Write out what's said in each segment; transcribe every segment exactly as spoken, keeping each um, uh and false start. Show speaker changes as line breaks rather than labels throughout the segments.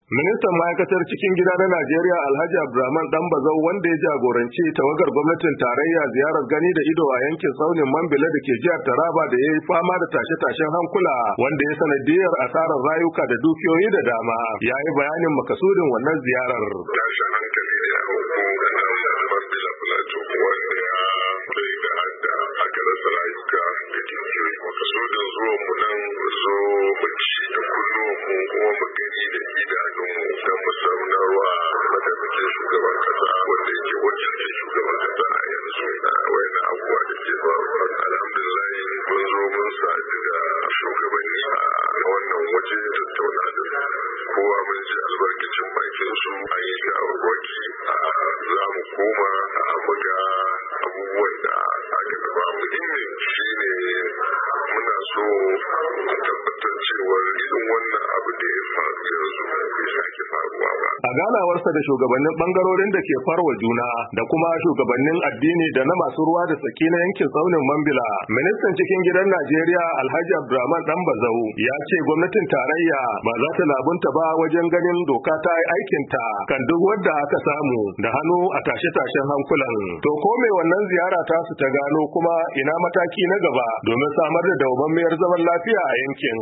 Ministan ma'aikatar cikin gida na Najeriya Alhaji Abdulrahman Dambazau wanda ya jagoranci tawagar gwamnatin tarayya ziyarar gani da ido a yankin tsaunin Mambila da ke jihar Taraba da ya yi fama da tashe-tashen hankula wanda ya sanadiyar asarar rayuka da dukiyoyi da dama ya yi bayanin makasudin wannan ziyarar.
Tashin hankali ne a hukumar Mambila Plateau wanda ya kai ga hadda aka rasa rayuka da dukiyoyi. Makasudin zuwan mu nan zo mu ci da kullum mu kuma mu gani da idanunmu da mu saunarwa mataimakin shugaban kasa wanda yake wakilcin shugaban kasa a yanzu a wayannan abubuwa da ke faruwa. Alhamdulillah mun zo mun sadu da shugabanni a wannan waje tattauna da kowa mun ji albarkacin bakin su an yi shawarwaki a za mu koma a muga abubuwan da aka gaba. Muhimmin shi ne muna so mu tabbatar cewa irin wannan abu da ya faru yanzu bai sake faruwa ba.
A ganawarsa da shugabannin bangarorin da ke farwa juna da kuma shugabannin addini da na masu ruwa da tsaki na yankin tsaunin Mambila, ministan cikin gidan Najeriya Alhaji Abdulrahman Dambazau ya ce gwamnatin tarayya ba za ta labunta ba wajen ganin doka ta yi aikinta kan duk wanda aka samu da hannu a tashe-tashen hankulan. To ko me wannan ziyara ta su ta gano kuma ina mataki na gaba domin samar da dawwammamiyar zaman lafiya a yankin.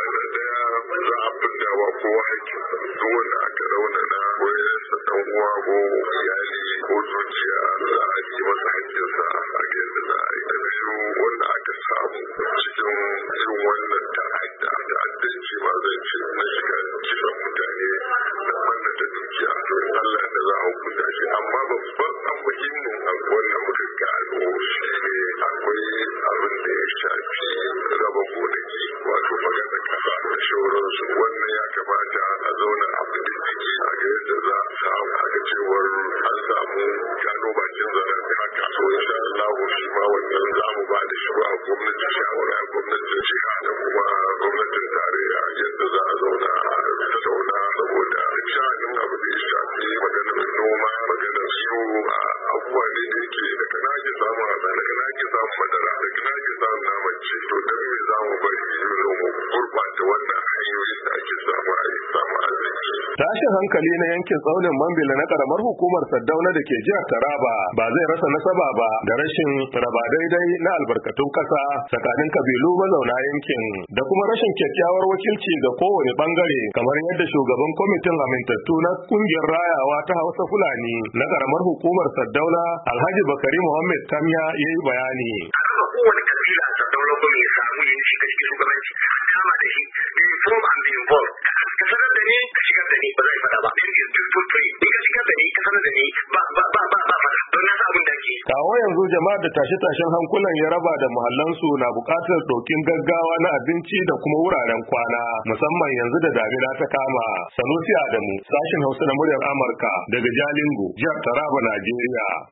Za a fidda wa kowa haƙƙin duk wanda aka raunana ko ya rasa ɗan uwa ko iyali ko zuciya za a yi masa haƙƙinsa a ga yadda za a yi. Da biyu wanda aka samu cikin irin wannan ta'adda ta'addanci ma zai ce na shiga cikin mutane da wannan da dukiya to Allah da za a hukunta shi, amma babban an muhimmin abu wannan muka gano shi ne akwai abin da ya shafi raba gonaki wato magana kasa da shauransu. Wannan ya kamata a zauna a bincike a ga yadda za a samu a ga cewar an samu gano bakin zaren da haka. So insha Allah shi ma wannan za mu ba da shi a gwamnati shawara gwamnatin jiha da kuma gwamnatin tarayya yadda za a zauna a tattauna saboda sha'anin abu da ya shafi maganar noma maganar su a abubuwa ne da yake daga na ake samun hada daga na ake samun madara daga na ake samun naman ci. To dan me za mu bari mu gurbata wannan hanyoyin da ake samu a samu arziki.
Tashin hankali na yankin tsaunin Mambila na karamar hukumar Saddauna da ke jihar Taraba ba zai rasa nasaba ba da rashin raba daidai na albarkatun kasa tsakanin kabilu mazauna yankin da kuma rashin kyakkyawar wakilci ga kowane bangare, kamar yadda shugaban kwamitin amintattu na kungiyar rayawa ta Hausa Fulani na karamar hukumar Saddauna Alhaji Bakari Muhammad Kamya ya yi bayani.
Kowane kabila a Saddauna kuma ya samu yin shiga cikin shugabanci sama da shi be inform and be involved. Ka sanar da ni ka shigar da ni ba zai fada ba. Then is beautiful play. In ka shigar da ni ka sanar da ni ba ba ba ba ba fada. Don na san abin da ke.
Kawo yanzu jama'a da tashe-tashen hankulan ya raba da muhallansu na buƙatar ɗaukin gaggawa na abinci da kuma wuraren kwana, musamman yanzu da damina ta kama. Sanusi Adamu, sashin Hausa na muryar Amurka daga Jalingo, jihar Taraba, Najeriya.